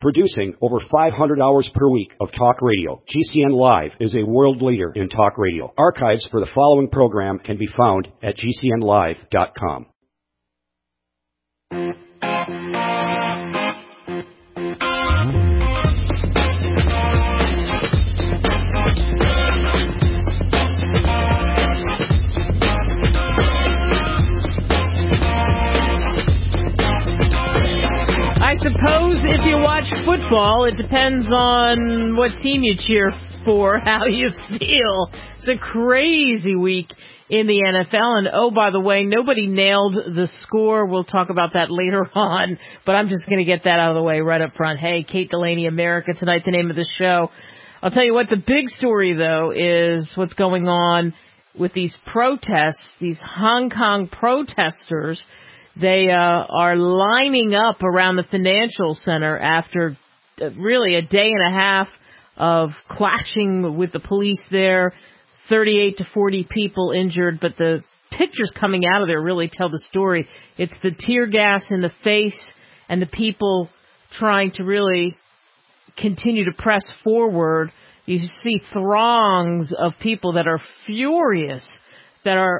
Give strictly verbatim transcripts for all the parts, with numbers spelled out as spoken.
Producing over five hundred hours per week of talk radio, G C N Live is a world leader in talk radio. Archives for the following program can be found at G C N live dot com. I suppose if you watch football, it depends on what team you cheer for, how you feel. It's a crazy week in the N F L. And, oh, by the way, nobody nailed the score. We'll talk about that later on, but I'm just going to get that out of the way right up front. Hey, Kate Delaney, America Tonight, the name of the show. I'll tell you what, the big story, though, is what's going on with these protests, these Hong Kong protesters. They uh, are lining up around the financial center after uh, really a day and a half of clashing with the police there. thirty-eight to forty people injured, but the pictures coming out of there really tell the story. It's the tear gas in the face and the people trying to really continue to press forward. You see throngs of people that are furious, that are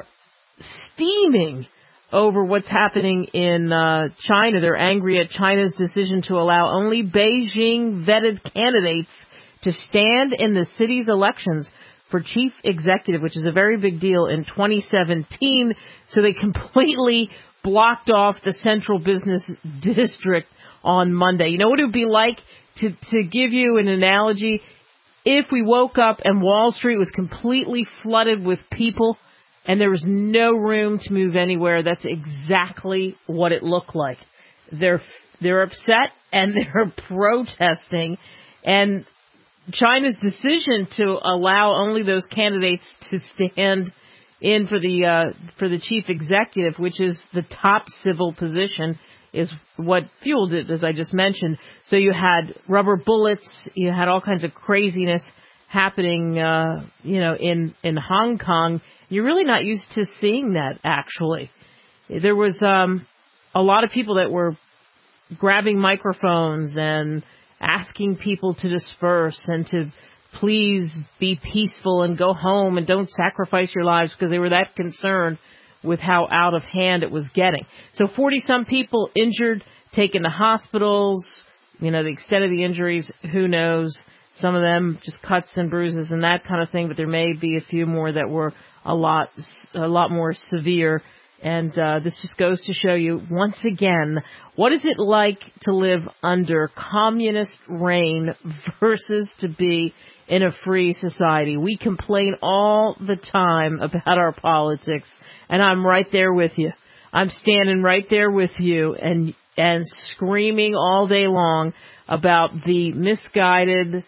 steaming over what's happening in uh, China. They're angry at China's decision to allow only Beijing-vetted candidates to stand in the city's elections for chief executive, which is a very big deal in twenty seventeen. So they completely blocked off the central business district on Monday. You know what it would be like, to, to give you an analogy, if we woke up and Wall Street was completely flooded with people and there was no room to move anywhere. That's exactly what it looked like. They're they're upset and they're protesting. And China's decision to allow only those candidates to stand in for the uh, for the chief executive, which is the top civil position, is what fueled it, as I just mentioned. So you had rubber bullets, you had all kinds of craziness happening, uh, you know, in in Hong Kong. You're really not used to seeing that, actually. There was um, a lot of people that were grabbing microphones and asking people to disperse and to please be peaceful and go home and don't sacrifice your lives, because they were that concerned with how out of hand it was getting. So forty-some people injured, taken to hospitals. You know, the extent of the injuries, who knows? Some of them just cuts and bruises and that kind of thing, but there may be a few more that were a lot, a lot more severe. And uh, this just goes to show you, once again, what is it like to live under communist reign versus to be in a free society. We complain all the time about our politics, and I'm right there with you. I'm standing right there with you and and screaming all day long about the misguided,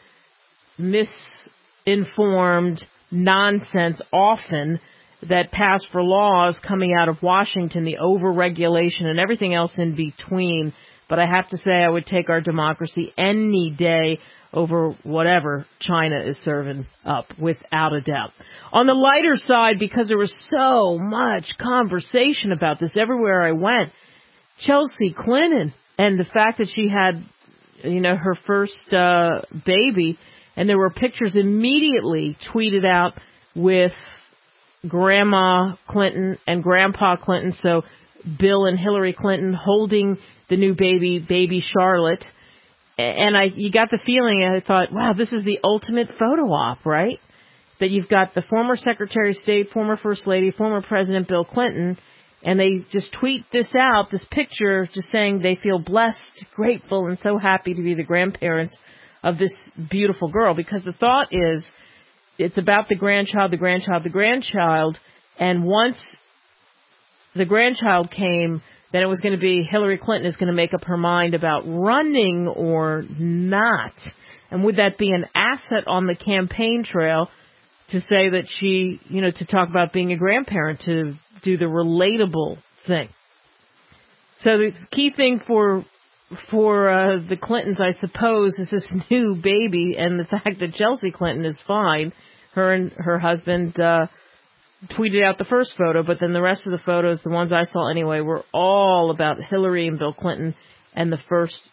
misinformed nonsense often that pass for laws coming out of Washington, the overregulation and everything else in between. But I have to say I would take our democracy any day over whatever China is serving up, without a doubt. On the lighter side, because there was so much conversation about this everywhere I went, Chelsea Clinton and the fact that she had, you know, her first uh, baby, and there were pictures immediately tweeted out with Grandma Clinton and Grandpa Clinton, so Bill and Hillary Clinton holding the new baby, baby Charlotte. And I, you got the feeling, I thought, wow, this is the ultimate photo op, right? That you've got the former Secretary of State, former First Lady, former President Bill Clinton, and they just tweet this out, this picture, just saying they feel blessed, grateful, and so happy to be the grandparents of this beautiful girl. Because the thought is, it's about the grandchild, the grandchild, the grandchild, and once the grandchild came, then it was going to be Hillary Clinton is going to make up her mind about running or not. And would that be an asset on the campaign trail to say that she, you know, to talk about being a grandparent, to do the relatable thing? So the key thing for for uh, the Clintons, I suppose, is this new baby and the fact that Chelsea Clinton is fine. Her and her husband uh, tweeted out the first photo, but then the rest of the photos, the ones I saw anyway, were all about Hillary and Bill Clinton and the first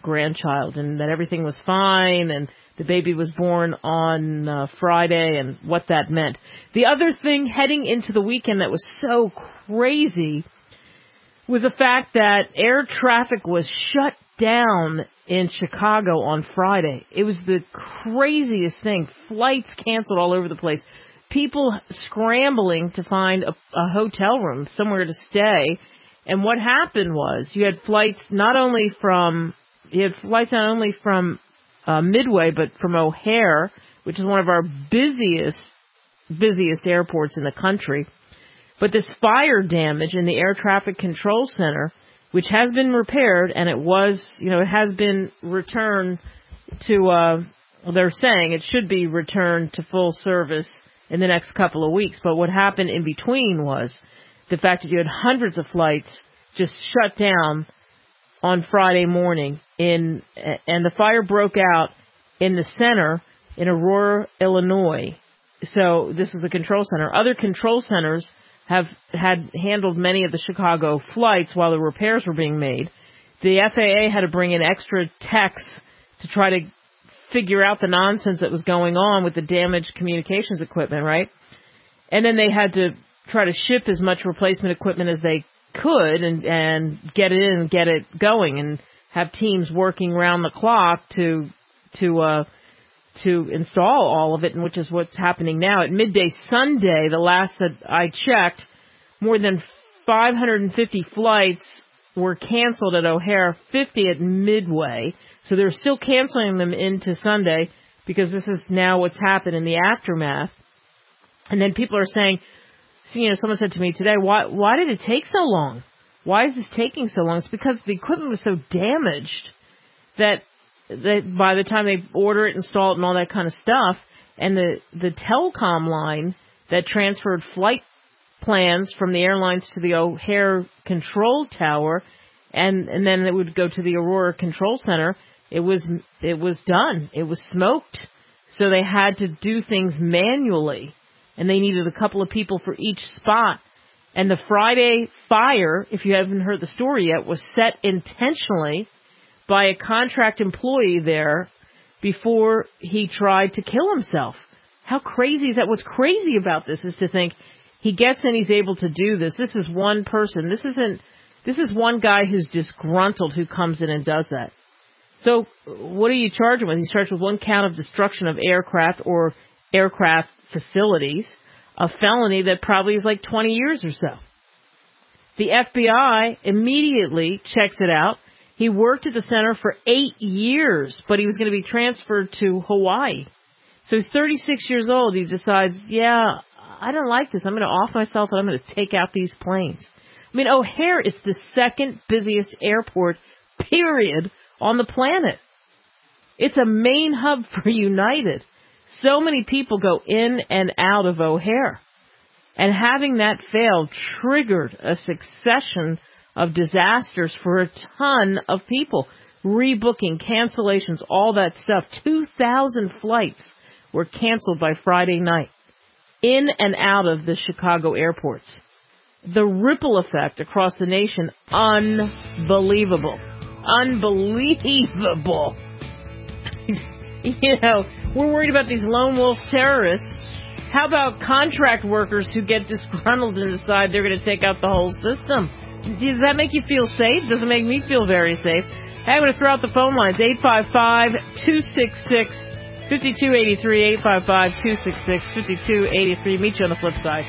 grandchild and that everything was fine and the baby was born on uh, Friday and what that meant. The other thing heading into the weekend that was so crazy was the fact that air traffic was shut down in Chicago on Friday. It was the craziest thing. Flights canceled all over the place. People scrambling to find a, a hotel room, somewhere to stay. And what happened was you had flights not only from, you had flights not only from uh, Midway, but from O'Hare, which is one of our busiest, busiest airports in the country. But this fire damage in the air traffic control center, which has been repaired, and it was, you know, it has been returned to, uh, well, they're saying it should be returned to full service in the next couple of weeks. But what happened in between was the fact that you had hundreds of flights just shut down on Friday morning in, and the fire broke out in the center in Aurora, Illinois. So this was a control center. Other control centers have had handled many of the Chicago flights while the repairs were being made. The F A A had to bring in extra techs to try to figure out the nonsense that was going on with the damaged communications equipment, right? And then they had to try to ship as much replacement equipment as they could and, and get it in and get it going and have teams working round the clock to, to, uh, to install all of it, and which is what's happening now. At midday Sunday, the last that I checked, more than five hundred fifty flights were canceled at O'Hare, fifty at Midway. So they're still canceling them into Sunday because this is now what's happened in the aftermath. And then people are saying, so, you know, someone said to me today, why, why did it take so long? Why is this taking so long? It's because the equipment was so damaged that, that by the time they order it, install it, and all that kind of stuff, and the, the telecom line that transferred flight plans from the airlines to the O'Hare control tower, and, and then it would go to the Aurora control center, it was, it was done. It was smoked. So they had to do things manually. And they needed a couple of people for each spot. And the Friday fire, if you haven't heard the story yet, was set intentionally by a contract employee there before he tried to kill himself. How crazy is that? What's crazy about this is to think he gets in, he's able to do this. This is one person. This isn't, this is one guy who's disgruntled who comes in and does that. So what are you charging with? He's charged with one count of destruction of aircraft or aircraft facilities, a felony that probably is like twenty years or so. The F B I immediately checks it out. He worked at the center for eight years, but he was going to be transferred to Hawaii. So he's thirty-six years old. He decides, yeah, I don't like this. I'm going to off myself and I'm going to take out these planes. I mean, O'Hare is the second busiest airport, period, on the planet. It's a main hub for United. So many people go in and out of O'Hare. And having that fail triggered a succession of disasters for a ton of people. Rebooking, cancellations, all that stuff. two thousand flights were canceled by Friday night in and out of the Chicago airports. The ripple effect across the nation, unbelievable. Unbelievable. You know, we're worried about these lone wolf terrorists. How about contract workers who get disgruntled and decide they're going to take out the whole system? Does that make you feel safe? Doesn't make me feel very safe. Hey, I'm going to throw out the phone lines. eight five five, two six six, five two eight three, eight five five, two six six, five two eight three. Meet you on the flip side.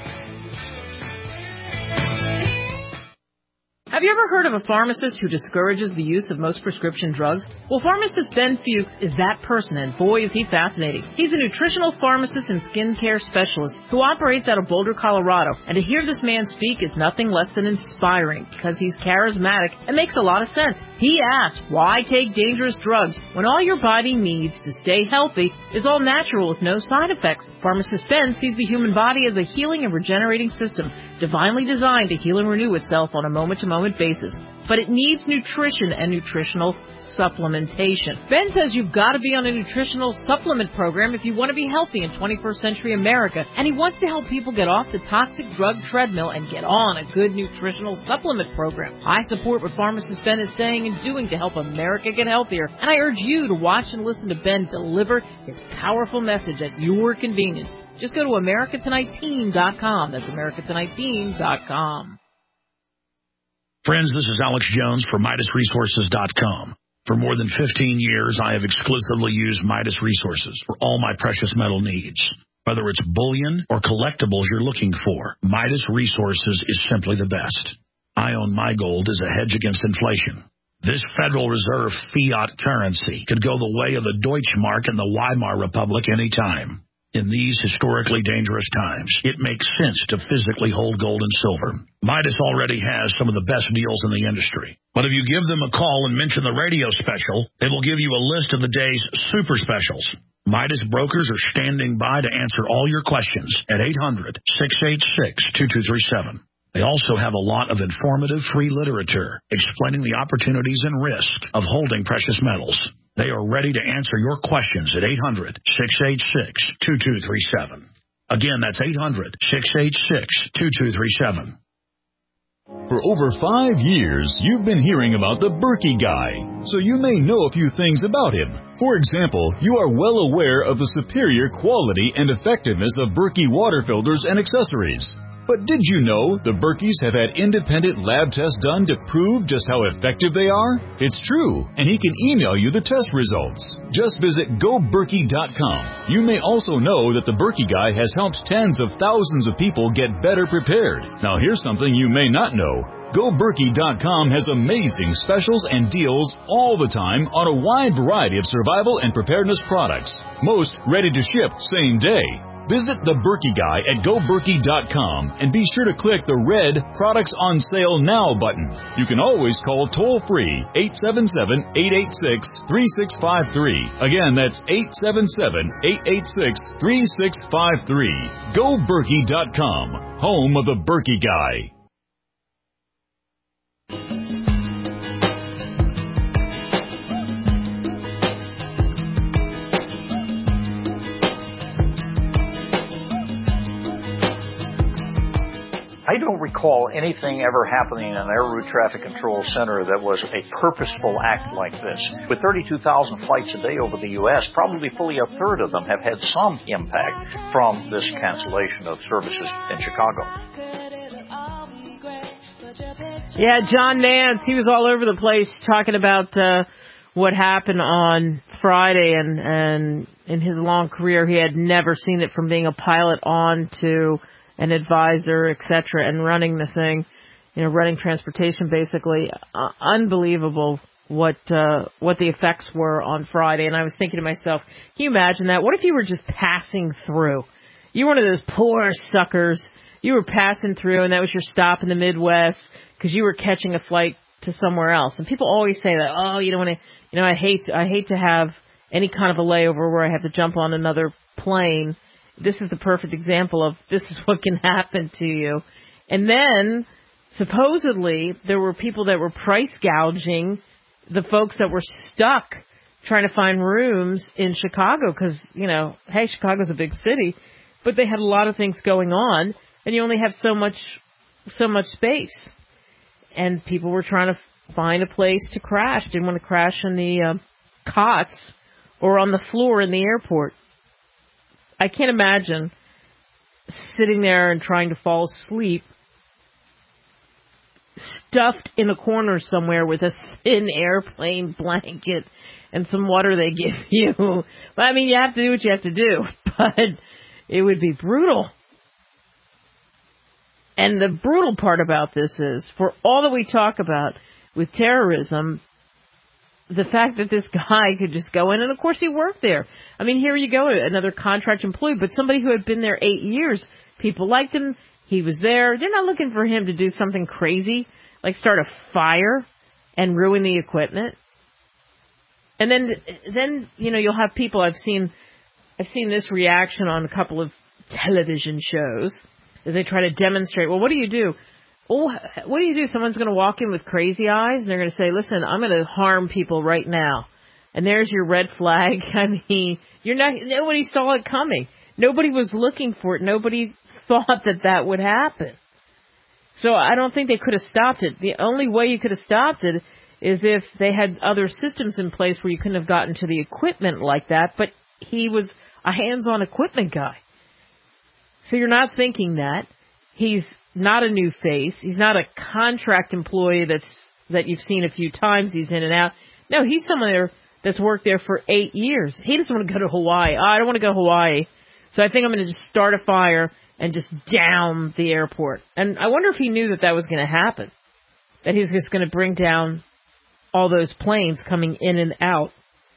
Have you ever heard of a pharmacist who discourages the use of most prescription drugs? Well, pharmacist Ben Fuchs is that person, and boy, is he fascinating. He's a nutritional pharmacist and skincare specialist who operates out of Boulder, Colorado. And to hear this man speak is nothing less than inspiring because he's charismatic and makes a lot of sense. He asks, why take dangerous drugs when all your body needs to stay healthy is all natural with no side effects? Pharmacist Ben sees the human body as a healing and regenerating system, divinely designed to heal and renew itself on a moment-to-moment moment basis. But it needs nutrition and nutritional supplementation. Ben says you've got to be on a nutritional supplement program if you want to be healthy in twenty-first century America, and he wants to help people get off the toxic drug treadmill and get on a good nutritional supplement program. I support what pharmacist Ben is saying and doing to help America get healthier, and I urge you to watch and listen to Ben deliver his powerful message at your convenience. Just go to America Tonight Team dot com. That's America Tonight Team dot com. Friends, this is Alex Jones for Midas Resources dot com. For more than fifteen years, I have exclusively used Midas Resources for all my precious metal needs. Whether it's bullion or collectibles you're looking for, Midas Resources is simply the best. I own my gold as a hedge against inflation. This Federal Reserve fiat currency could go the way of the Deutschmark and the Weimar Republic any time. In these historically dangerous times, it makes sense to physically hold gold and silver. Midas already has some of the best deals in the industry. But if you give them a call and mention the radio special, they will give you a list of the day's super specials. Midas brokers are standing by to answer all your questions at eight hundred, six eight six, two two three seven. They also have a lot of informative free literature explaining the opportunities and risk of holding precious metals. They are ready to answer your questions at eight hundred, six eight six, two two three seven. Again, that's eight hundred, six eight six, two two three seven. For over five years, you've been hearing about the Berkey Guy, so you may know a few things about him. For example, you are well aware of the superior quality and effectiveness of Berkey water filters and accessories. But did you know the Berkeys have had independent lab tests done to prove just how effective they are? It's true, and he can email you the test results. Just visit go berkey dot com. You may also know that the Berkey Guy has helped tens of thousands of people get better prepared. Now here's something you may not know. go berkey dot com has amazing specials and deals all the time on a wide variety of survival and preparedness products. Most ready to ship same day. Visit the Berkey Guy at go berkey dot com and be sure to click the red Products on Sale Now button. You can always call toll-free eight seven seven, eight eight six, three six five three. Again, that's eight seven seven, eight eight six, three six five three. go berkey dot com, home of the Berkey Guy. I don't recall anything ever happening in an air route traffic control center that was a purposeful act like this. With thirty-two thousand flights a day over the U S, probably fully a third of them have had some impact from this cancellation of services in Chicago. Yeah, John Nance, he was all over the place talking about uh, what happened on Friday, and, and in his long career, he had never seen it from being a pilot on to an advisor, et cetera, and running the thing, you know, running transportation basically. Uh, unbelievable what uh, what the effects were on Friday. And I was thinking to myself, can you imagine that? What if you were just passing through? You were one of those poor suckers. You were passing through, and that was your stop in the Midwest because you were catching a flight to somewhere else. And people always say that, oh, you don't want to, you know, I hate I hate to have any kind of a layover where I have to jump on another plane. This is the perfect example of this is what can happen to you. And then, supposedly, there were people that were price gouging the folks that were stuck trying to find rooms in Chicago because, you know, hey, Chicago's a big city, but they had a lot of things going on, and you only have so much, so much space. And people were trying to find a place to crash. Didn't want to crash in the uh, cots or on the floor in the airport. I can't imagine sitting there and trying to fall asleep stuffed in a corner somewhere with a thin airplane blanket and some water they give you. But, I mean, you have to do what you have to do, but it would be brutal. And the brutal part about this is, for all that we talk about with terrorism, the fact that this guy could just go in, and of course he worked there. I mean, here you go, another contract employee, but somebody who had been there eight years. People liked him. He was there. They're not looking for him to do something crazy, like start a fire and ruin the equipment. And then, then you know, you'll have people. I've seen, I've seen this reaction on a couple of television shows as they try to demonstrate. Well, what do you do? Oh, what do you do? Someone's going to walk in with crazy eyes and they're going to say, listen, I'm going to harm people right now. And there's your red flag. I mean, you're not, nobody saw it coming. Nobody was looking for it. Nobody thought that that would happen. So I don't think they could have stopped it. The only way you could have stopped it is if they had other systems in place where you couldn't have gotten to the equipment like that. But he was a hands-on equipment guy. So you're not thinking that. He's not a new face. He's not a contract employee that's that you've seen a few times. He's in and out. No, he's someone there that's worked there for eight years. He doesn't want to go to Hawaii. Oh, I don't want to go to Hawaii. So I think I'm going to just start a fire and just down the airport. And I wonder if he knew that that was going to happen, that he was just going to bring down all those planes coming in and out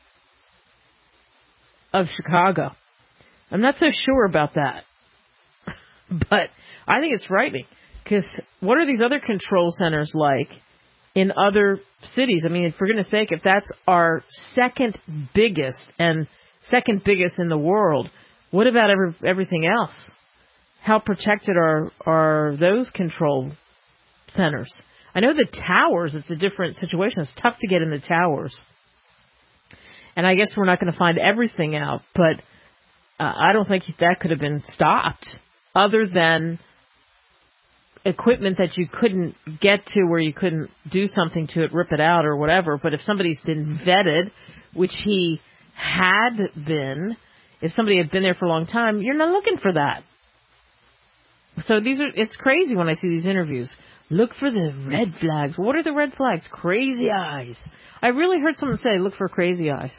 of Chicago. I'm not so sure about that. But I think it's frightening, because what are these other control centers like in other cities? I mean, for goodness sake, if that's our second biggest and second biggest in the world, what about every, everything else? How protected are, are those control centers? I know the towers, it's a different situation. It's tough to get in the towers. And I guess we're not going to find everything out, but uh, I don't think that could have been stopped, other than equipment that you couldn't get to, where you couldn't do something to it, rip it out or whatever. But if somebody's been vetted, which he had been, if somebody had been there for a long time, you're not looking for that. So these are, it's crazy when I see these interviews. Look for the red flags. What are the red flags? Crazy eyes. I really heard someone say, look for crazy eyes.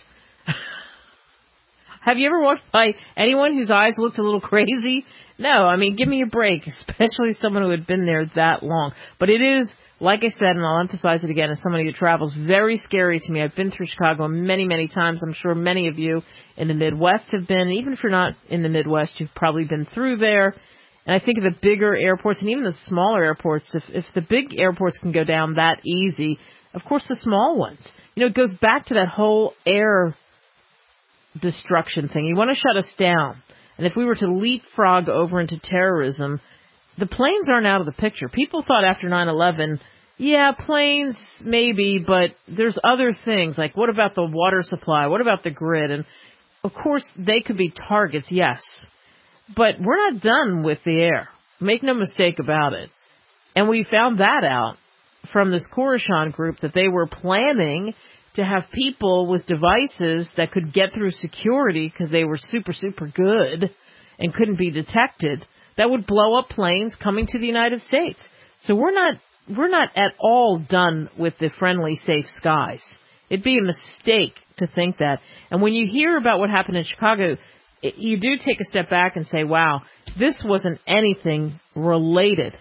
Have you ever walked by anyone whose eyes looked a little crazy? No, I mean, give me a break, especially someone who had been there that long. But it is, like I said, and I'll emphasize it again, as somebody who travels, very scary to me. I've been through Chicago many, many times. I'm sure many of you in the Midwest have been. Even if you're not in the Midwest, you've probably been through there. And I think of the bigger airports and even the smaller airports, if, if the big airports can go down that easy, of course the small ones. You know, it goes back to that whole air destruction thing. You want to shut us down. And if we were to leapfrog over into terrorism, the planes aren't out of the picture. People thought after nine eleven, yeah, planes maybe, but there's other things. Like, what about the water supply? What about the grid? And, of course, they could be targets, yes. But we're not done with the air. Make no mistake about it. And we found that out from this Coruscant group, that they were planning to have people with devices that could get through security because they were super, super good and couldn't be detected, that would blow up planes coming to the United States. So we're not, we're not at all done with the friendly, safe skies. It'd be a mistake to think that. And when you hear about what happened in Chicago, it, you do take a step back and say, wow, this wasn't anything related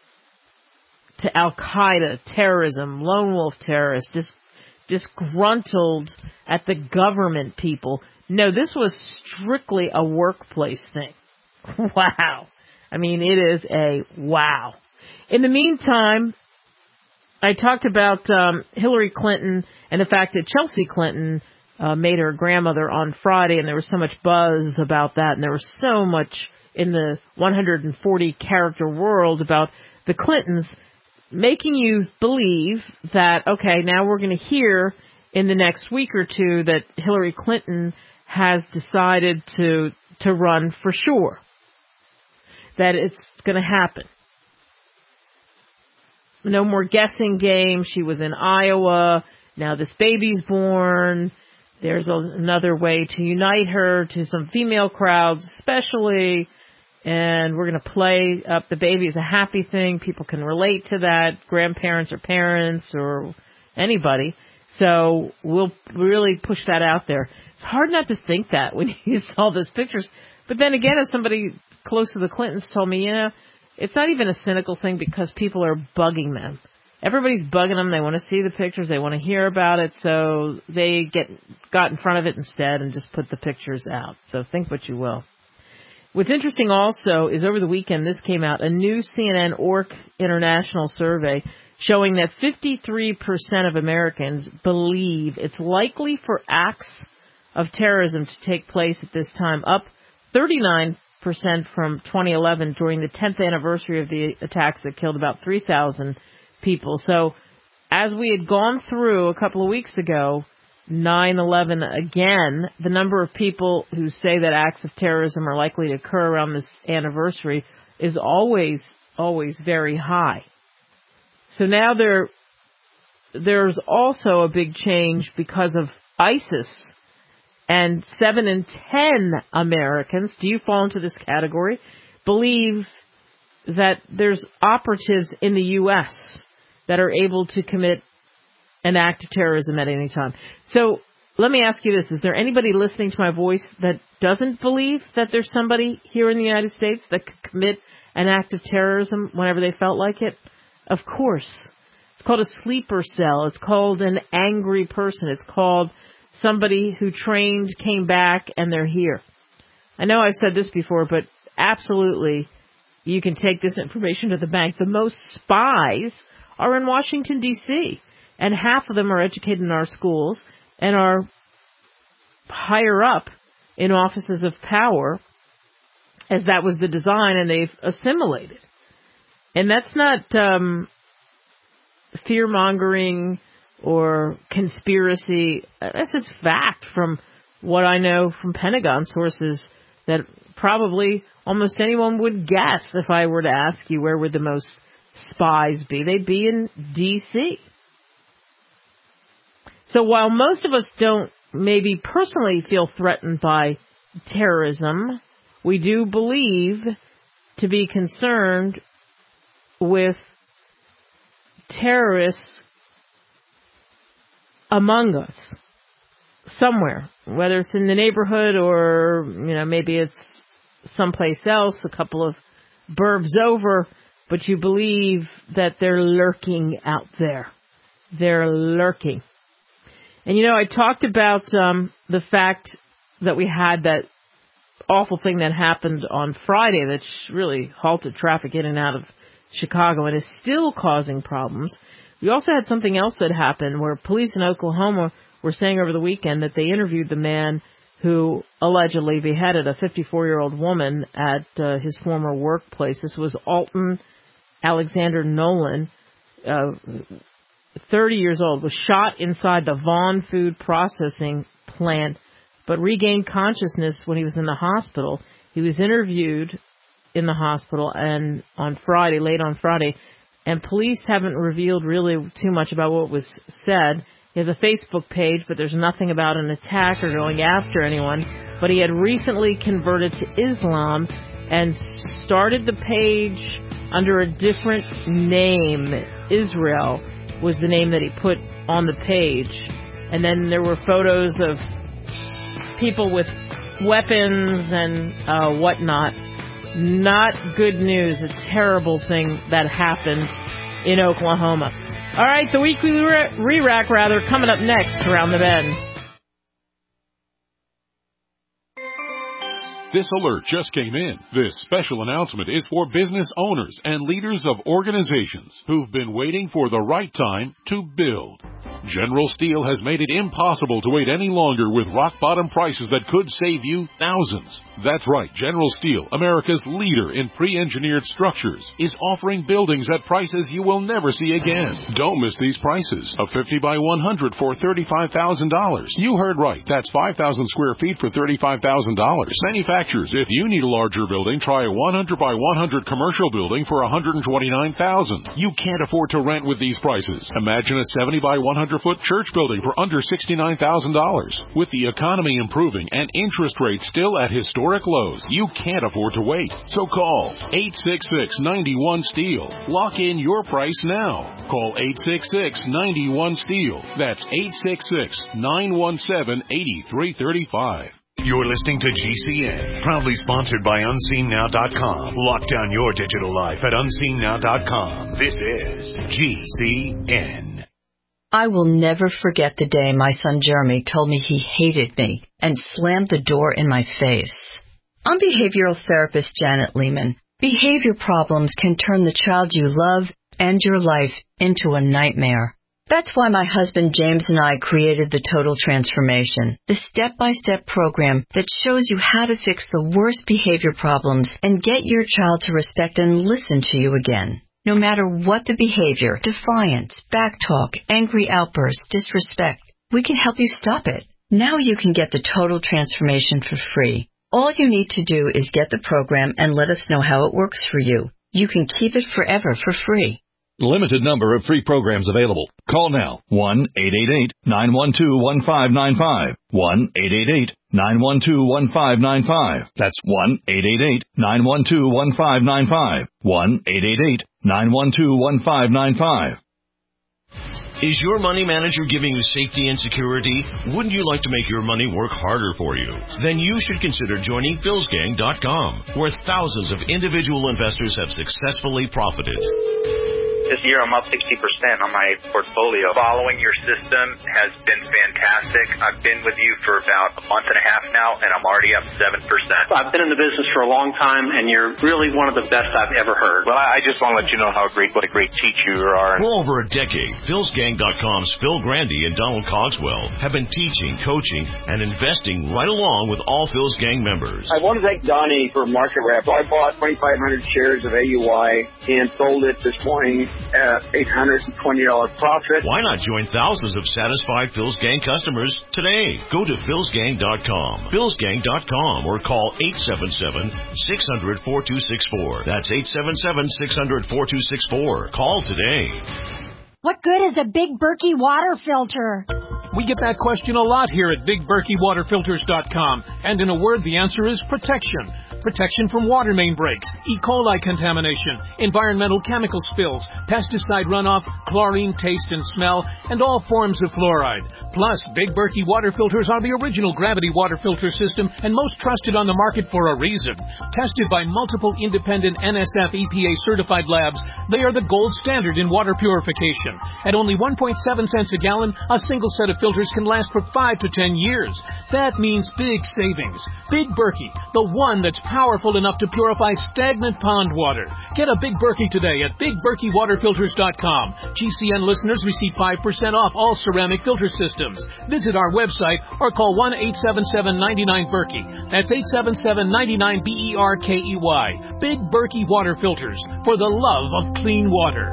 to Al-Qaeda, terrorism, lone wolf terrorists, dis- disgruntled at the government people. No, this was strictly a workplace thing. Wow. I mean, it is a wow. In the meantime, I talked about um, Hillary Clinton and the fact that Chelsea Clinton uh, made her grandmother on Friday, and there was so much buzz about that, and there was so much in the one hundred forty character world about the Clintons, making you believe that, okay, now we're going to hear in the next week or two that Hillary Clinton has decided to to run for sure, that it's going to happen. No more guessing game. She was in Iowa. Now this baby's born. There's a, another way to unite her to some female crowds, especially. And we're going to play up the baby as a happy thing. People can relate to that, grandparents or parents or anybody. So we'll really push that out there. It's hard not to think that when you saw those pictures. But then again, as somebody close to the Clintons told me, you know, it's not even a cynical thing because people are bugging them. Everybody's bugging them. They want to see the pictures. They want to hear about it. So they get got in front of it instead and just put the pictures out. So think what you will. What's interesting also is over the weekend, this came out, a new C N N O R C International survey showing that fifty-three percent of Americans believe it's likely for acts of terrorism to take place at this time, up thirty-nine percent from twenty eleven during the tenth anniversary of the attacks that killed about three thousand people. So as we had gone through a couple of weeks ago, nine eleven again, the number of people who say that acts of terrorism are likely to occur around this anniversary is always, always very high. So now there, there's also a big change because of ISIS. And seven in ten Americans, do you fall into this category, believe that there's operatives in the U S that are able to commit an act of terrorism at any time. So let me ask you this. Is there anybody listening to my voice that doesn't believe that there's somebody here in the United States that could commit an act of terrorism whenever they felt like it? Of course. It's called a sleeper cell. It's called an angry person. It's called somebody who trained, came back, and they're here. I know I've said this before, but absolutely you can take this information to the bank. The most spies are in Washington, D C, and half of them are educated in our schools and are higher up in offices of power, as that was the design, and they've assimilated. And that's not um, fear-mongering or conspiracy. That's just fact from what I know from Pentagon sources that probably almost anyone would guess if I were to ask you where would the most spies be. They'd be in D C. So while most of us don't maybe personally feel threatened by terrorism, we do believe to be concerned with terrorists among us somewhere, whether it's in the neighborhood or, you know, maybe it's someplace else, a couple of burbs over, but you believe that they're lurking out there. They're lurking. And, you know, I talked about um, the fact that we had that awful thing that happened on Friday that really halted traffic in and out of Chicago and is still causing problems. We also had something else that happened where police in Oklahoma were saying over the weekend that they interviewed the man who allegedly beheaded a fifty-four-year-old woman at uh, his former workplace. This was Alton Alexander Nolan, uh, thirty years old, was shot inside the Vaughn food processing plant, but regained consciousness when he was in the hospital. He was interviewed in the hospital and on Friday, late on Friday, and police haven't revealed really too much about what was said. He has a Facebook page, but there's nothing about an attack or going after anyone. But he had recently converted to Islam and started the page under a different name. Israel was the name that he put on the page. And then there were photos of people with weapons and uh, whatnot. Not good news. A terrible thing that happened in Oklahoma. All right, the weekly re-rack, rather, coming up next around the bend. This alert just came in. This special announcement is for business owners and leaders of organizations who've been waiting for the right time to build. General Steel has made it impossible to wait any longer with rock-bottom prices that could save you thousands. That's right, General Steel, America's leader in pre-engineered structures, is offering buildings at prices you will never see again. Don't miss these prices. A fifty by one hundred for thirty-five thousand dollars. You heard right. That's five thousand square feet for thirty-five thousand dollars. Manufacturers, if you need a larger building, try a one hundred by one hundred commercial building for one hundred twenty-nine thousand dollars. You can't afford to rent with these prices. Imagine a seventy by one hundred foot church building for under sixty-nine thousand dollars. With the economy improving and interest rates still at historic lows, you can't afford to wait. So call eight six six, nine one, STEEL. Lock in your price now. Call eight six six, nine one, STEEL. That's eight six six, nine one seven, eight three three five. You're listening to G C N, proudly sponsored by unseen now dot com. Lock down your digital life at unseen now dot com. This is G C N. I will never forget the day my son Jeremy told me he hated me and slammed the door in my face. I'm behavioral therapist Janet Lehman. Behavior problems can turn the child you love and your life into a nightmare. That's why my husband James and I created the Total Transformation, the step-by-step program that shows you how to fix the worst behavior problems and get your child to respect and listen to you again. No matter what the behavior, defiance, backtalk, angry outbursts, disrespect, we can help you stop it. Now you can get the Total Transformation for free. All you need to do is get the program and let us know how it works for you. You can keep it forever for free. Limited number of free programs available. Call now. one eight eight eight, nine one two, one five nine five. one eight eight eight, nine one two, one five nine five. That's one eight eight eight, nine one two, one five nine five. one eight eight eight, nine one two, one five nine five. Is your money manager giving you safety and security? Wouldn't you like to make your money work harder for you? Then you should consider joining Phils Gang dot com, where thousands of individual investors have successfully profited. This year I'm up sixty percent on my portfolio. Following your system has been fantastic. I've been with you for about a month and a half now, and I'm already up seven percent. I've been in the business for a long time, and you're really one of the best I've ever heard. Well, I just want to let you know how great, what a great teacher you are. For over a decade, Phils Gang dot com's Phil Grandy and Donald Cogswell have been teaching, coaching, and investing right along with all Phil's Gang members. I want to thank Donnie for market rep. I bought twenty-five hundred shares of A U I and sold it this morning at eight hundred twenty dollars profit. Why not join thousands of satisfied Phil's Gang customers today? Go to Phils Gang dot com, Phils Gang dot com, or call eight seven seven, six hundred, four two six four. That's eight seven seven, six hundred, four two six four. Call today. What good is a Big Berkey water filter? We get that question a lot here at Big Berkey Water Filters dot com. And in a word, the answer is protection. Protection from water main breaks, E. coli contamination, environmental chemical spills, pesticide runoff, chlorine taste and smell, and all forms of fluoride. Plus, Big Berkey water filters are the original gravity water filter system and most trusted on the market for a reason. Tested by multiple independent N S F E P A certified labs, they are the gold standard in water purification. At only one point seven cents a gallon, a single set of filters can last for five to ten years. That means big savings. Big Berkey, the one that's powerful enough to purify stagnant pond water. Get a Big Berkey today at Big Berkey Water Filters dot com. G C N listeners receive five percent off all ceramic filter systems. Visit our website or call one eight seven seven, nine nine, Berkey. That's eight seven seven, nine nine, B E R K E Y. Big Berkey Water Filters, for the love of clean water.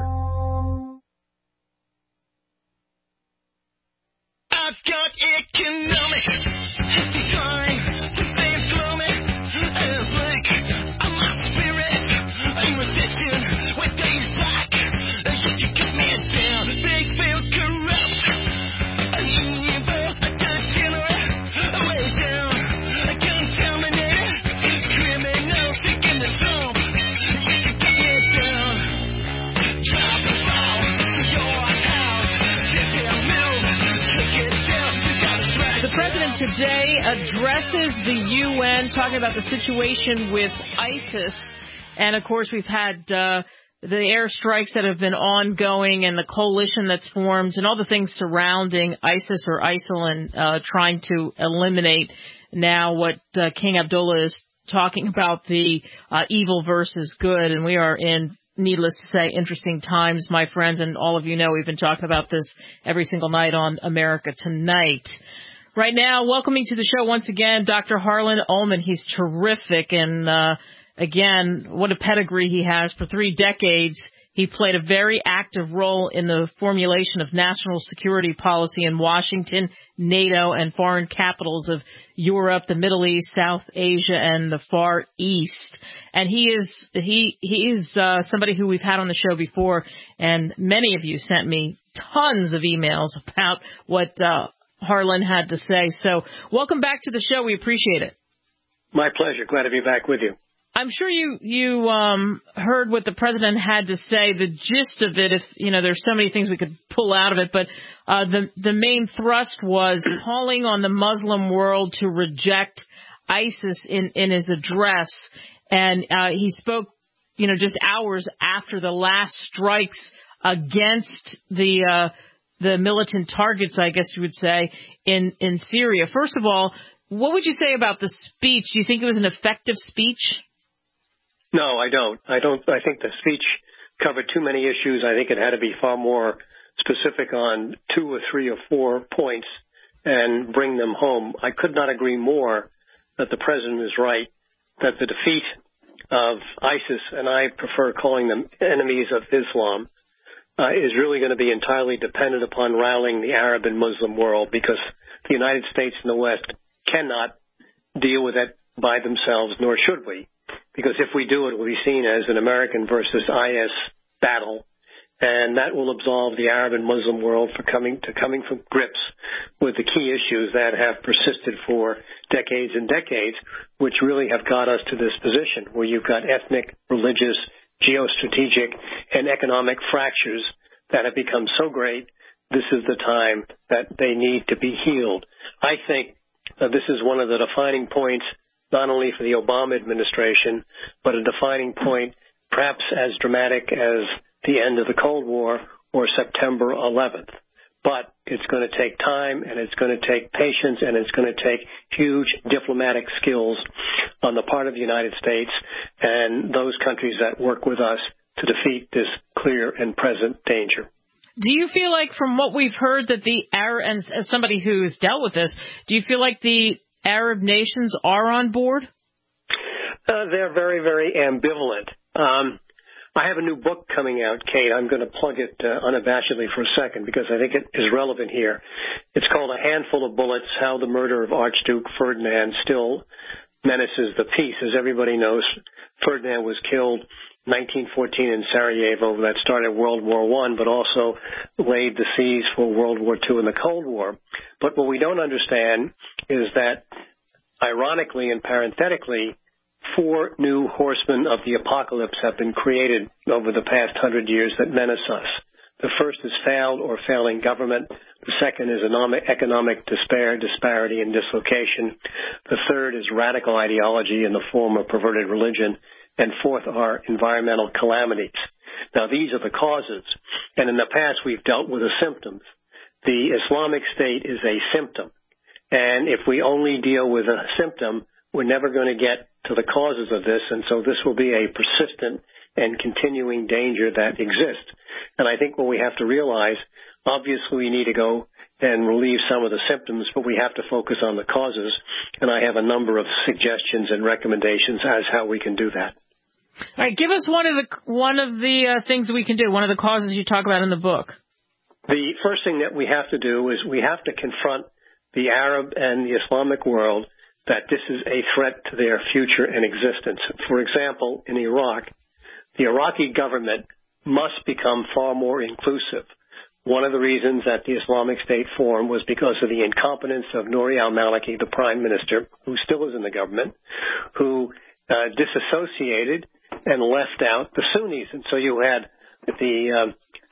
I've got economic decline. Things slow me. It's like I'm my spirit. I'm resisting with days back. You cut me down. They feel corrupt. Evil, degenerate. Way down. Contaminated. Criminal sick in the zone. You cut me down. Drop the ball to your house. Sit there, move. The president today addresses the U N, talking about the situation with ISIS. And, of course, we've had uh, the airstrikes that have been ongoing and the coalition that's formed and all the things surrounding ISIS or ISIL and uh, trying to eliminate now what uh, King Abdullah is talking about, the uh, evil versus good. And we are in, needless to say, interesting times, my friends. And all of you know we've been talking about this every single night on America Tonight. Right now, welcoming to the show once again, Doctor Harlan Ullman. He's terrific. And, uh, again, what a pedigree he has. For three decades, he played a very active role in the formulation of national security policy in Washington, NATO, and foreign capitals of Europe, the Middle East, South Asia, and the Far East. And he is, he, he is, uh, somebody who we've had on the show before. And many of you sent me tons of emails about what, uh, Harlan had to say. So welcome back to the show. We appreciate it. My pleasure. Glad to be back with you. I'm sure you, you, um, heard what the president had to say, the gist of it. If, you know, there's so many things we could pull out of it, but, uh, the, the main thrust was calling on the Muslim world to reject ISIS in, in his address. And, uh, he spoke, you know, just hours after the last strikes against the, uh, the militant targets, I guess you would say, in, in Syria. First of all, what would you say about the speech? Do you think it was an effective speech? No, I don't. I don't. I think the speech covered too many issues. I think it had to be far more specific on two or three or four points and bring them home. I could not agree more that the president is right, that the defeat of ISIS, and I prefer calling them enemies of Islam, uh, is really going to be entirely dependent upon rallying the Arab and Muslim world, because the United States and the West cannot deal with it by themselves, nor should we, because if we do, it will be seen as an American versus I S battle, and that will absolve the Arab and Muslim world for coming to coming from grips with the key issues that have persisted for decades and decades, which really have got us to this position where you've got ethnic, religious, geostrategic, and economic fractures that have become so great. This is the time that they need to be healed. I think uh, this is one of the defining points, not only for the Obama administration, but a defining point perhaps as dramatic as the end of the Cold War or September eleventh. But it's going to take time, and it's going to take patience, and it's going to take huge diplomatic skills on the part of the United States and those countries that work with us to defeat this clear and present danger. Do you feel like, from what we've heard, that the Arab, and as somebody who's dealt with this, do you feel like the Arab nations are on board? Uh, they're very, very ambivalent. Um, I have a new book coming out, Kate. I'm going to plug it uh, unabashedly for a second because I think it is relevant here. It's called A Handful of Bullets, How the Murder of Archduke Ferdinand Still Menaces the Peace. As everybody knows, Ferdinand was killed in nineteen fourteen in Sarajevo. That started World War One, but also laid the seeds for World War Two and the Cold War. But what we don't understand is that, ironically and parenthetically, four new horsemen of the apocalypse have been created over the past hundred years that menace us. The first is failed or failing government. The second is economic despair, disparity, and dislocation. The third is radical ideology in the form of perverted religion. And fourth are environmental calamities. Now, these are the causes. And in the past, we've dealt with the symptoms. The Islamic State is a symptom. And if we only deal with a symptom, we're never going to get to the causes of this, and so this will be a persistent and continuing danger that exists. And I think what we have to realize, obviously we need to go and relieve some of the symptoms, but we have to focus on the causes, and I have a number of suggestions and recommendations as how we can do that. All right, give us one of the one of the uh, things we can do, one of the causes you talk about in the book. The first thing that we have to do is we have to confront the Arab and the Islamic world that this is a threat to their future and existence. For example, in Iraq, the Iraqi government must become far more inclusive. One of the reasons that the Islamic State formed was because of the incompetence of Nouri al-Maliki, the prime minister, who still is in the government, who uh, disassociated and left out the Sunnis. And so you had the um,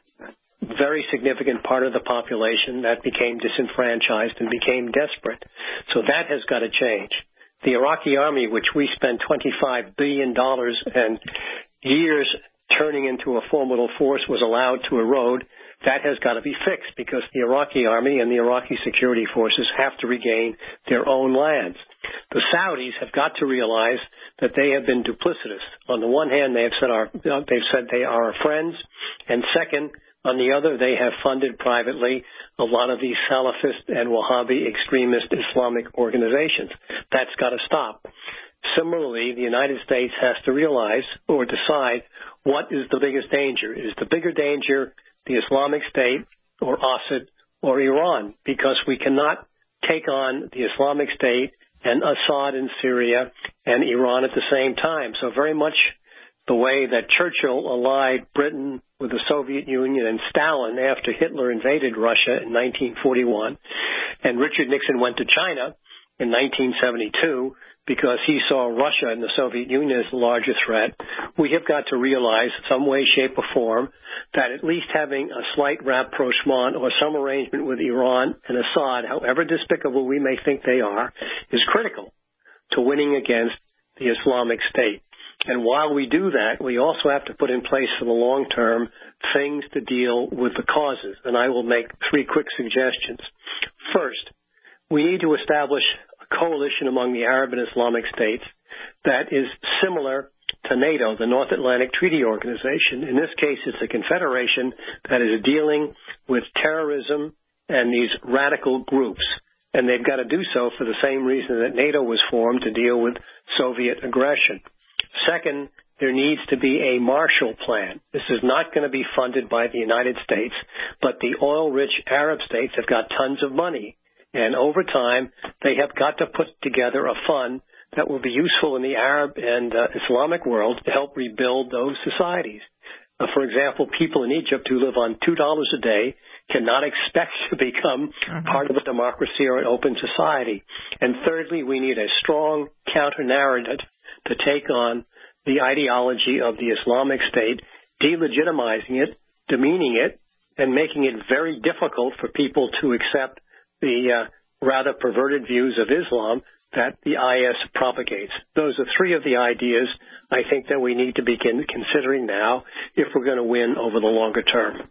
very significant part of the population that became disenfranchised and became desperate. So that has got to change. The Iraqi army, which we spent twenty-five billion dollars and years turning into a formidable force, was allowed to erode. That has got to be fixed because the Iraqi army and the Iraqi security forces have to regain their own lands. The Saudis have got to realize that they have been duplicitous. On the one hand, they have said, our, they've said they are our friends, and second, on the other, they have funded privately a lot of these Salafist and Wahhabi extremist Islamic organizations. That's got to stop. Similarly, the United States has to realize or decide what is the biggest danger. Is the bigger danger the Islamic State or Assad or Iran? Because we cannot take on the Islamic State and Assad in Syria and Iran at the same time. So very much the way that Churchill allied Britain with the Soviet Union and Stalin after Hitler invaded Russia in nineteen forty-one, and Richard Nixon went to China in nineteen seventy-two because he saw Russia and the Soviet Union as the larger threat. We have got to realize some way, shape, or form that at least having a slight rapprochement or some arrangement with Iran and Assad, however despicable we may think they are, is critical to winning against the Islamic State. And while we do that, we also have to put in place for the long term things to deal with the causes. And I will make three quick suggestions. First, we need to establish a coalition among the Arab and Islamic states that is similar to NATO, the North Atlantic Treaty Organization. In this case, it's a confederation that is dealing with terrorism and these radical groups. And they've got to do so for the same reason that NATO was formed, to deal with Soviet aggression. Second, there needs to be a Marshall Plan. This is not going to be funded by the United States, but the oil-rich Arab states have got tons of money. And over time, they have got to put together a fund that will be useful in the Arab and uh, Islamic world to help rebuild those societies. Uh, for example, people in Egypt who live on two dollars a day cannot expect to become uh-huh. part of a democracy or an open society. And thirdly, we need a strong counter-narrative to take on the ideology of the Islamic State, delegitimizing it, demeaning it, and making it very difficult for people to accept the uh, rather perverted views of Islam that the I S propagates. Those are three of the ideas I think that we need to begin considering now if we're going to win over the longer term.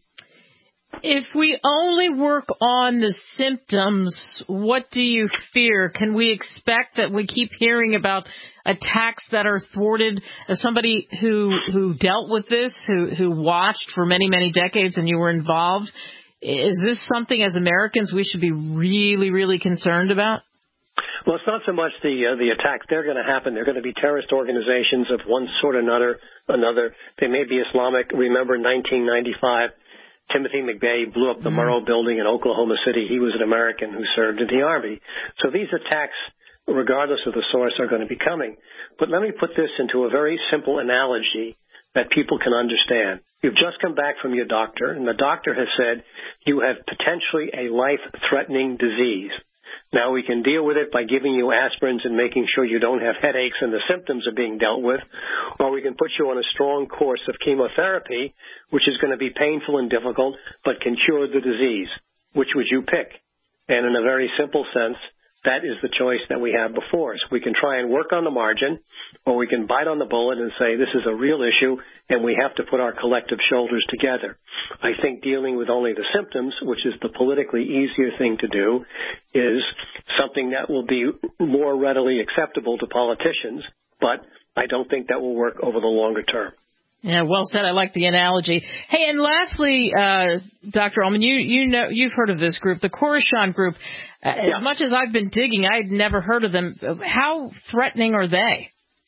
If we only work on the symptoms, what do you fear? Can we expect that we keep hearing about attacks that are thwarted? As somebody who who dealt with this, who who watched for many, many decades, and you were involved, is this something as Americans we should be really, really concerned about? Well, it's not so much the uh, the attacks. They're going to happen. They're going to be terrorist organizations of one sort or another. Another. They may be Islamic. Remember nineteen ninety-five, Timothy McVeigh blew up the mm-hmm. Murrow building in Oklahoma City. He was an American who served in the Army. So these attacks, regardless of the source, are going to be coming. But let me put this into a very simple analogy that people can understand. You've just come back from your doctor, and the doctor has said you have potentially a life-threatening disease. Now, we can deal with it by giving you aspirins and making sure you don't have headaches and the symptoms are being dealt with, or we can put you on a strong course of chemotherapy, which is going to be painful and difficult, but can cure the disease. Which would you pick? And in a very simple sense, that is the choice that we have before us. We can try and work on the margin, or we can bite on the bullet and say this is a real issue and we have to put our collective shoulders together. I think dealing with only the symptoms, which is the politically easier thing to do, is something that will be more readily acceptable to politicians, but I don't think that will work over the longer term. Yeah, well said. I like the analogy. Hey, and lastly, uh, Doctor Ullman, you you know you've heard of this group, the Khorasan Group. Uh, yeah. As much as I've been digging, I'd never heard of them. How threatening are they?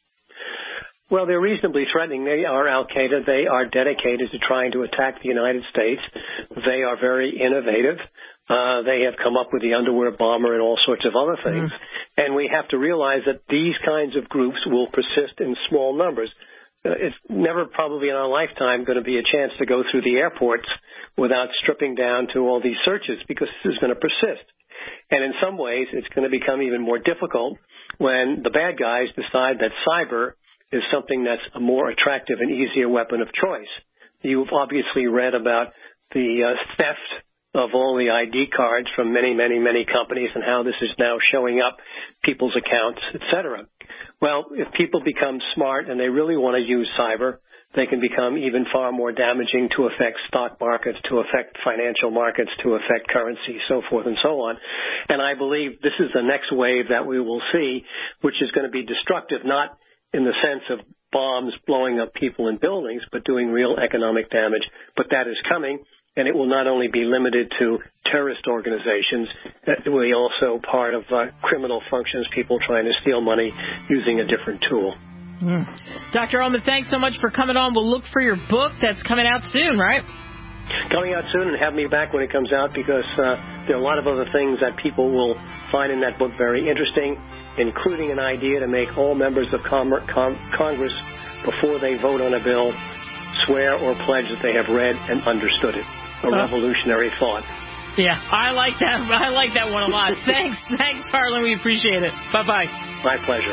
Well, they're reasonably threatening. They are Al-Qaeda. They are dedicated to trying to attack the United States. They are very innovative. Uh, they have come up with the underwear bomber and all sorts of other things. Mm. And we have to realize that these kinds of groups will persist in small numbers. It's never probably in our lifetime going to be a chance to go through the airports without stripping down to all these searches, because this is going to persist. And in some ways, it's going to become even more difficult when the bad guys decide that cyber is something that's a more attractive and easier weapon of choice. You've obviously read about the uh, theft of all the I D cards from many, many, many companies and how this is now showing up people's accounts, et cetera. Well, if people become smart and they really want to use cyber, they can become even far more damaging to affect stock markets, to affect financial markets, to affect currency, so forth and so on. And I believe this is the next wave that we will see, which is going to be destructive, not in the sense of bombs blowing up people and buildings, but doing real economic damage. But that is coming. And it will not only be limited to terrorist organizations, it will be also part of uh, criminal functions, people trying to steal money using a different tool. Mm. Doctor Ullman, thanks so much for coming on. We'll look for your book. That's coming out soon, right? Coming out soon, and have me back when it comes out, because uh, there are a lot of other things that people will find in that book very interesting, including an idea to make all members of Com- Com- Congress, before they vote on a bill, swear or pledge that they have read and understood it. A revolutionary thought. Yeah, I like that. I like that one a lot. Thanks. Thanks, Harlan. We appreciate it. Bye-bye. My pleasure.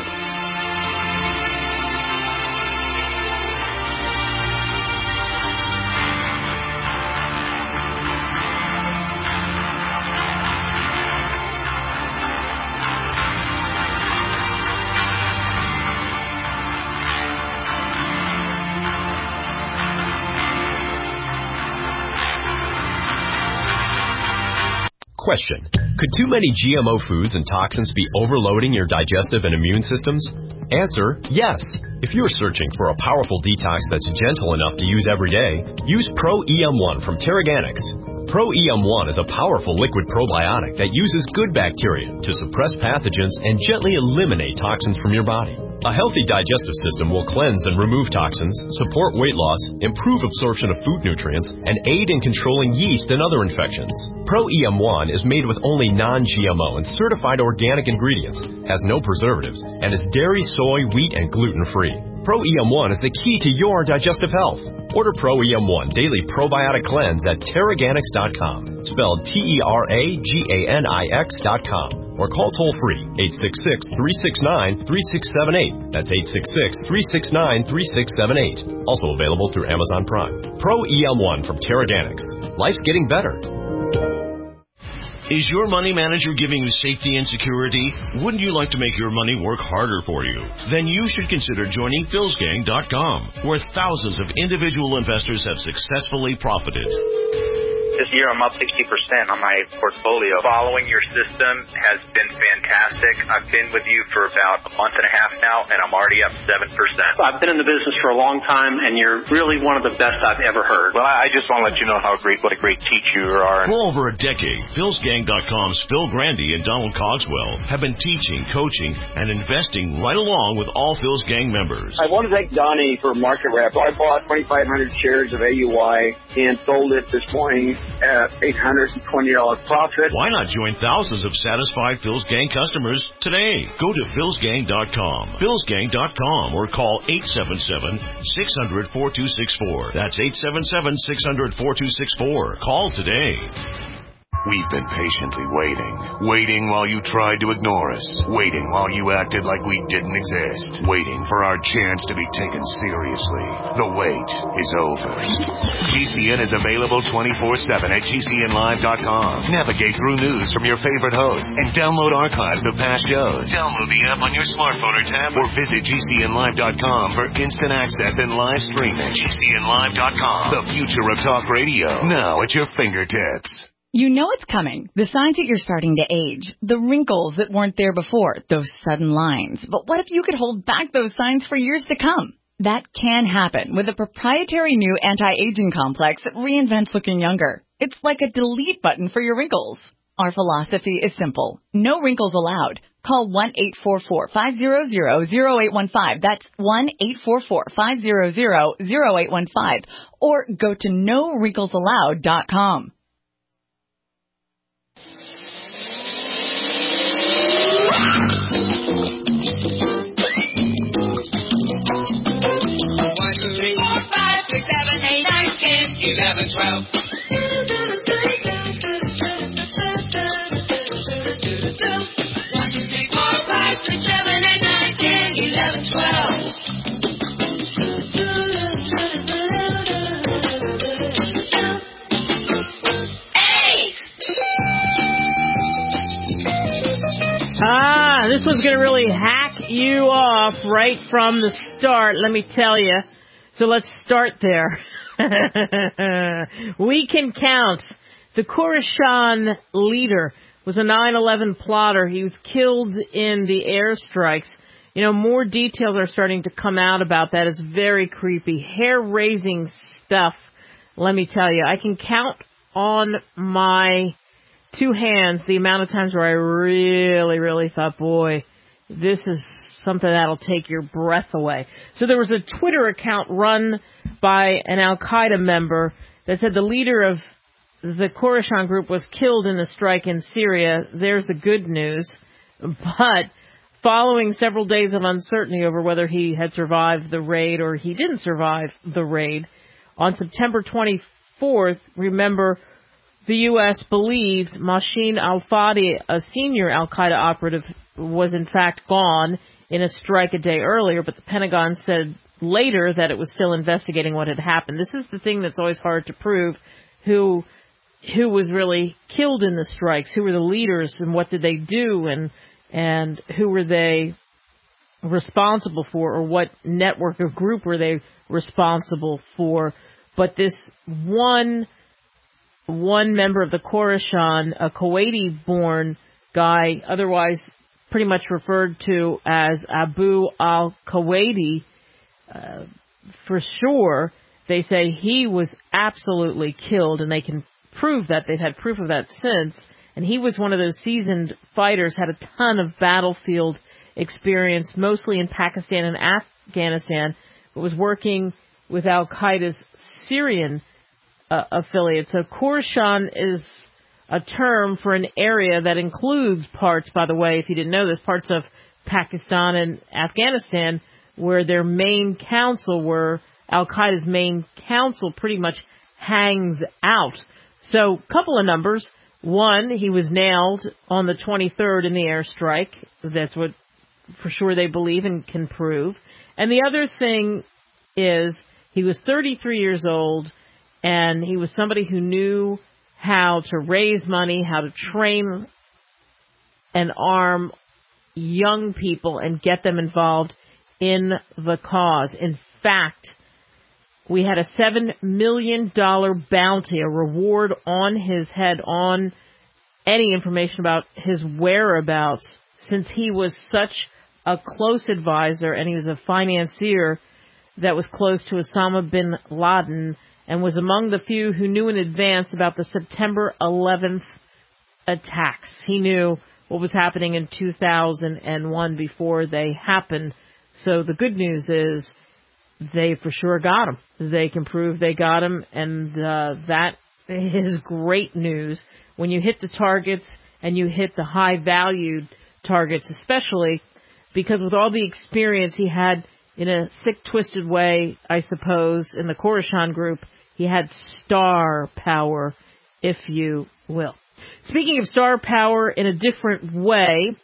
Question. Could too many G M O foods and toxins be overloading your digestive and immune systems? Answer, yes. If you're searching for a powerful detox that's gentle enough to use every day, use Pro E M one from Terraganics. Pro E M one is a powerful liquid probiotic that uses good bacteria to suppress pathogens and gently eliminate toxins from your body. A healthy digestive system will cleanse and remove toxins, support weight loss, improve absorption of food nutrients, and aid in controlling yeast and other infections. Pro E M one is made with only non G M O and certified organic ingredients, has no preservatives, and is dairy, soy, wheat, and gluten-free. Pro E M one is the key to your digestive health. Order Pro E M one Daily Probiotic Cleanse at Terraganics dot com, spelled T E R A G A N I X dot com, or call toll-free eight six six, three six nine, three six seven eight. That's eight six six, three six nine, three six seven eight. Also available through Amazon Prime. Pro E M one from Terraganics. Life's getting better. Is your money manager giving you safety and security? Wouldn't you like to make your money work harder for you? Then you should consider joining Phils Gang dot com, where thousands of individual investors have successfully profited. This year I'm up sixty percent on my portfolio. Following your system has been fantastic. I've been with you for about a month and a half now, and I'm already up seven percent. I've been in the business for a long time, and you're really one of the best I've ever heard. Well, I just want to let you know how great, what a great teacher you are. For over a decade, Phils Gang dot com's Phil Grandy and Donald Cogswell have been teaching, coaching, and investing right along with all Phil's Gang members. I want to thank Donnie for market wrap. I bought twenty-five hundred shares of A U I and sold it this morning at eight hundred twenty dollars profit. Why not join thousands of satisfied Phil's Gang customers today? Go to Phils Gang dot com, Phils Gang dot com, or call eight seven seven, six hundred, four two six four. That's eight seven seven, six hundred, four two six four. Call today. We've been patiently waiting. Waiting while you tried to ignore us. Waiting while you acted like we didn't exist. Waiting for our chance to be taken seriously. The wait is over. G C N is available twenty-four seven at G C N live dot com. Navigate through news from your favorite hosts and download archives of past shows. Download the app on your smartphone or tablet or visit G C N live dot com for instant access and live streaming. G C N live dot com. The future of talk radio. Now at your fingertips. You know it's coming. The signs that you're starting to age. The wrinkles that weren't there before. Those sudden lines. But what if you could hold back those signs for years to come? That can happen with a proprietary new anti-aging complex that reinvents looking younger. It's like a delete button for your wrinkles. Our philosophy is simple. No wrinkles allowed. Call one eight four four, five hundred, zero eight one five. That's one eight four four, five hundred, zero eight one five. Or go to no wrinkles allowed dot com. One, two, three, four, five, six, seven, eight, nine, ten, eleven, twelve. One, two, three, four, five, six, seven, eight, nine, ten, eleven, twelve. Ah, this one's going to really hack you off right from the start, let me tell you. So let's start there. We can count. The Khorasan leader was a nine eleven plotter. He was killed in the airstrikes. You know, more details are starting to come out about that. It's very creepy. Hair-raising stuff, let me tell you. I can count on my two hands the amount of times where I really, really thought, boy, this is something that'll take your breath away. So there was a Twitter account run by an Al-Qaeda member that said the leader of the Khorasan group was killed in the strike in Syria. There's the good news. But following several days of uncertainty over whether he had survived the raid or he didn't survive the raid, on September twenty-fourth, remember, the U S believed Masheen al-Fadi, a senior al-Qaeda operative, was in fact gone in a strike a day earlier, but the Pentagon said later that it was still investigating what had happened. This is the thing that's always hard to prove, who who was really killed in the strikes, who were the leaders and what did they do, and and who were they responsible for, or what network or group were they responsible for. But this one one member of the Khorasan, a Kuwaiti-born guy, otherwise pretty much referred to as Abu al-Kuwaiti, uh, for sure, they say he was absolutely killed, and they can prove that. They've had proof of that since. And he was one of those seasoned fighters, had a ton of battlefield experience, mostly in Pakistan and Afghanistan, but was working with Al-Qaeda's Syrian uh, affiliate. So Khorasan is a term for an area that includes parts, by the way, if you didn't know this, parts of Pakistan and Afghanistan, where their main council, where Al-Qaeda's main council pretty much hangs out. So, couple of numbers. One, he was nailed on the twenty-third in the airstrike. That's what for sure they believe and can prove. And the other thing is he was thirty-three years old, and he was somebody who knew how to raise money, how to train and arm young people and get them involved in the cause. In fact, we had a seven million dollars bounty, a reward on his head, on any information about his whereabouts, since he was such a close advisor and he was a financier that was close to Osama bin Laden and was among the few who knew in advance about the September eleventh attacks. He knew what was happening in two thousand one before they happened. So the good news is they for sure got him. They can prove they got him, and uh, that is great news when you hit the targets and you hit the high-valued targets, especially because with all the experience he had in a sick, twisted way, I suppose, in the Khorasan group, he had star power, if you will. Speaking of star power in a different way,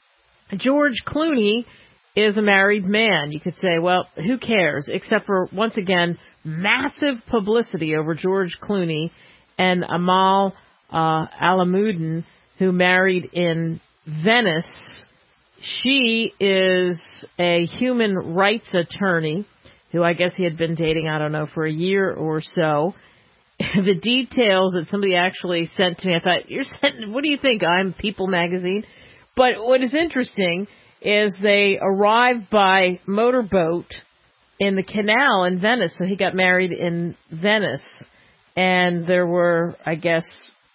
George Clooney is a married man. You could say, well, who cares? Except for, once again, massive publicity over George Clooney and Amal uh, Alamuddin, who married in Venice. She is a human rights attorney who I guess he had been dating, I don't know, for a year or so. The details that somebody actually sent to me, I thought, you're sending, what do you think? I'm People Magazine. But what is interesting is they arrived by motorboat in the canal in Venice. So he got married in Venice. And there were, I guess,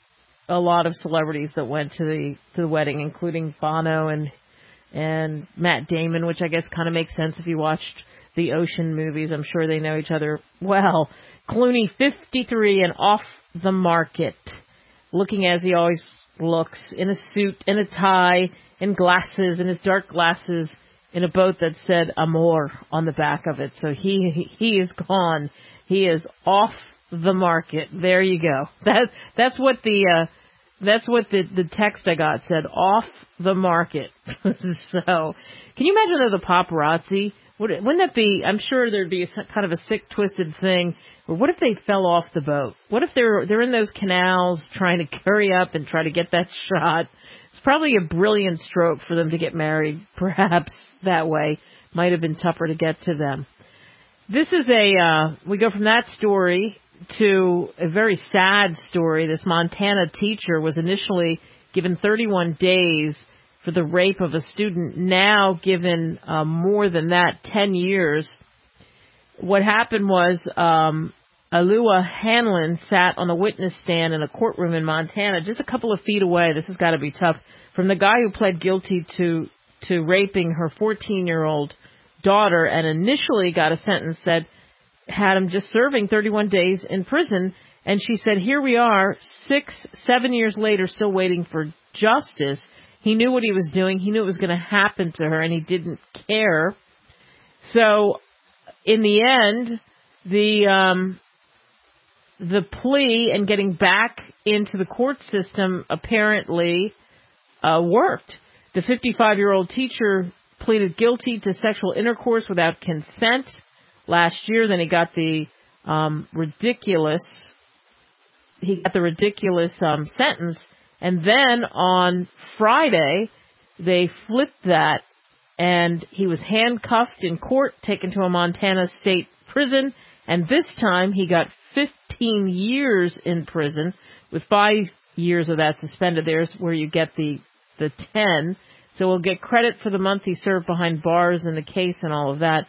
a lot of celebrities that went to the to the wedding, including Bono and and Matt Damon, which I guess kind of makes sense if you watched the Ocean movies. I'm sure they know each other well. Clooney, fifty-three and off the market, looking as he always looks, in a suit, in a tie, in glasses, in his dark glasses, in a boat that said Amor on the back of it. So he he, he is gone. He is off the market. There you go. That that's what the uh, that's what the the text I got said. Off the market. So, can you imagine though the paparazzi? Would it, wouldn't that be? I'm sure there'd be a, kind of a sick, twisted thing. But what if they fell off the boat? What if they're they're in those canals trying to hurry up and try to get that shot? It's probably a brilliant stroke for them to get married. Perhaps that way might have been tougher to get to them. This is a uh, we go from that story to a very sad story. This Montana teacher was initially given thirty-one days for the rape of a student, now given uh, more than that, ten years. What happened was um, Alua Hanlon sat on the witness stand in a courtroom in Montana, just a couple of feet away. This has got to be tough. From the guy who pled guilty to to raping her fourteen-year-old daughter and initially got a sentence that had him just serving thirty-one days in prison. And she said, here we are, six, seven years later, still waiting for justice. He knew what he was doing. He knew it was going to happen to her, and he didn't care. So, in the end, the um, the plea and getting back into the court system apparently uh, worked. The fifty-five-year-old teacher pleaded guilty to sexual intercourse without consent last year. Then he got the um, ridiculous he got the ridiculous um, sentence. And then on Friday, they flipped that, and he was handcuffed in court, taken to a Montana state prison, and this time he got fifteen years in prison, with five years of that suspended. There's where you get the, the ten. So we'll get credit for the month he served behind bars in the case and all of that.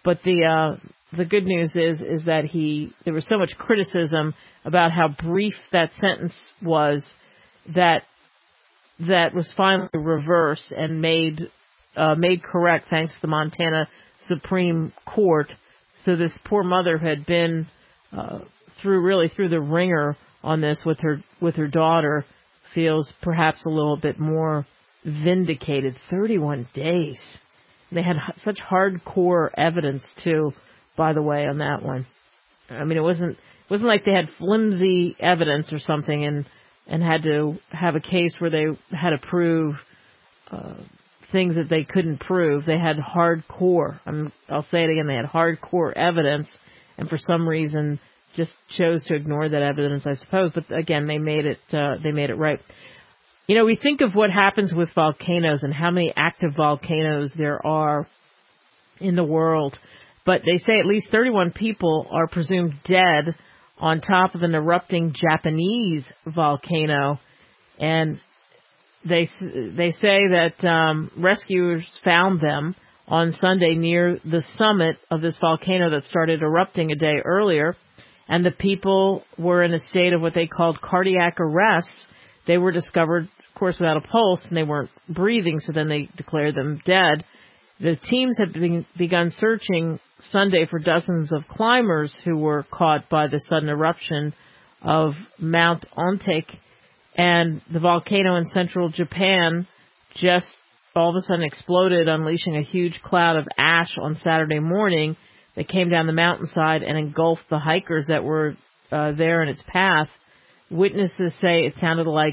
But the uh, the good news is is that he there was so much criticism about how brief that sentence was that that was finally reversed and made uh, made correct thanks to the Montana Supreme Court. So this poor mother had been uh, through really through the ringer on this with her with her daughter, feels perhaps a little bit more vindicated. thirty-one days. They had such hardcore evidence too, by the way, on that one. I mean, it wasn't it wasn't like they had flimsy evidence or something and and had to have a case where they had to prove uh, things that they couldn't prove. They had hardcore. I'm, I'll say it again. They had hardcore evidence, and for some reason just chose to ignore that evidence, I suppose. But again, they made it. Uh, they made it right. You know, we think of what happens with volcanoes and how many active volcanoes there are in the world, but they say at least thirty-one people are presumed dead on top of an erupting Japanese volcano, and they they say that um, rescuers found them on Sunday near the summit of this volcano that started erupting a day earlier, and the people were in a state of what they called cardiac arrest. They were discovered, of course, without a pulse, and they weren't breathing, so then they declared them dead. The teams had been, begun searching Sunday for dozens of climbers who were caught by the sudden eruption of Mount Ontek, and the volcano in central Japan just all of a sudden exploded, unleashing a huge cloud of ash on Saturday morning that came down the mountainside and engulfed the hikers that were uh, there in its path. Witnesses say it sounded like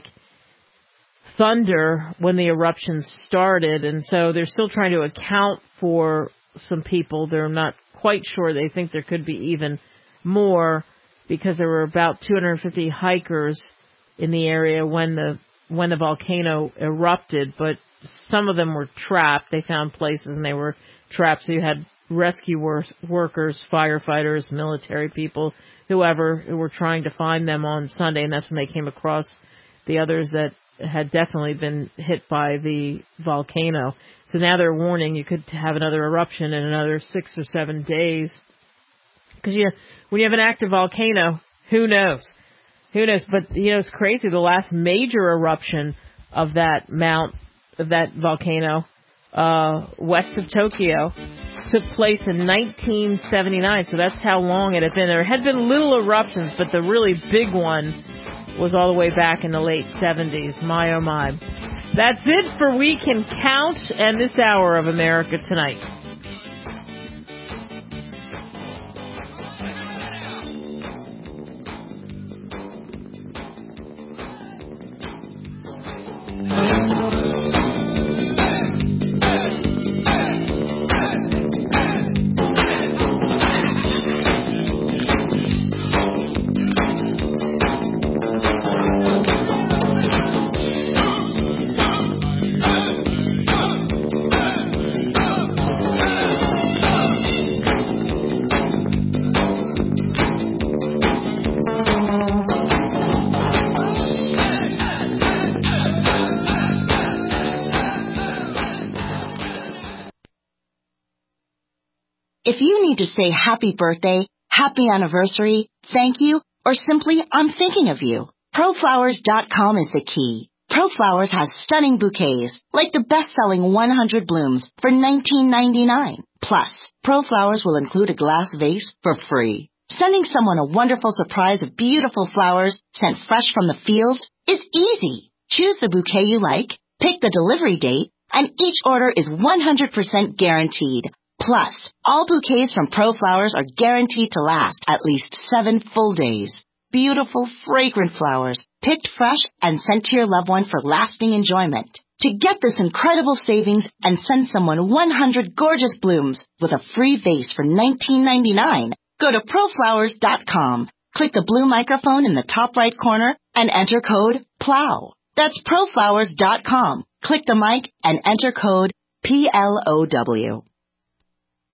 thunder when the eruption started, and so they're still trying to account for some people. They're not quite sure. They think there could be even more because there were about two hundred fifty hikers in the area when the when the volcano erupted, but some of them were trapped. They found places and they were trapped, so you had rescue wor- workers, firefighters, military people, whoever, who were trying to find them on Sunday, and that's when they came across the others that had definitely been hit by the volcano. So now they're warning you could have another eruption in another six or seven days. Because you, when you have an active volcano, who knows? Who knows? But, you know, it's crazy. The last major eruption of that mount, of that volcano, uh, west of Tokyo, took place in nineteen seventy-nine. So that's how long it had been. There had been little eruptions, but the really big one was all the way back in the late seventies. My, oh, my. That's it for We Can Count and this hour of America Tonight. If you need to say happy birthday, happy anniversary, thank you, or simply I'm thinking of you, Pro Flowers dot com is the key. ProFlowers has stunning bouquets, like the best-selling one hundred blooms for nineteen ninety-nine. Plus, ProFlowers will include a glass vase for free. Sending someone a wonderful surprise of beautiful flowers sent fresh from the field is easy. Choose the bouquet you like, pick the delivery date, and each order is one hundred percent guaranteed. Plus, all bouquets from ProFlowers are guaranteed to last at least seven full days. Beautiful, fragrant flowers, picked fresh and sent to your loved one for lasting enjoyment. To get this incredible savings and send someone one hundred gorgeous blooms with a free vase for nineteen ninety-nine, go to Pro Flowers dot com. Click the blue microphone in the top right corner and enter code PLOW. That's Pro Flowers dot com. Click the mic and enter code P L O W.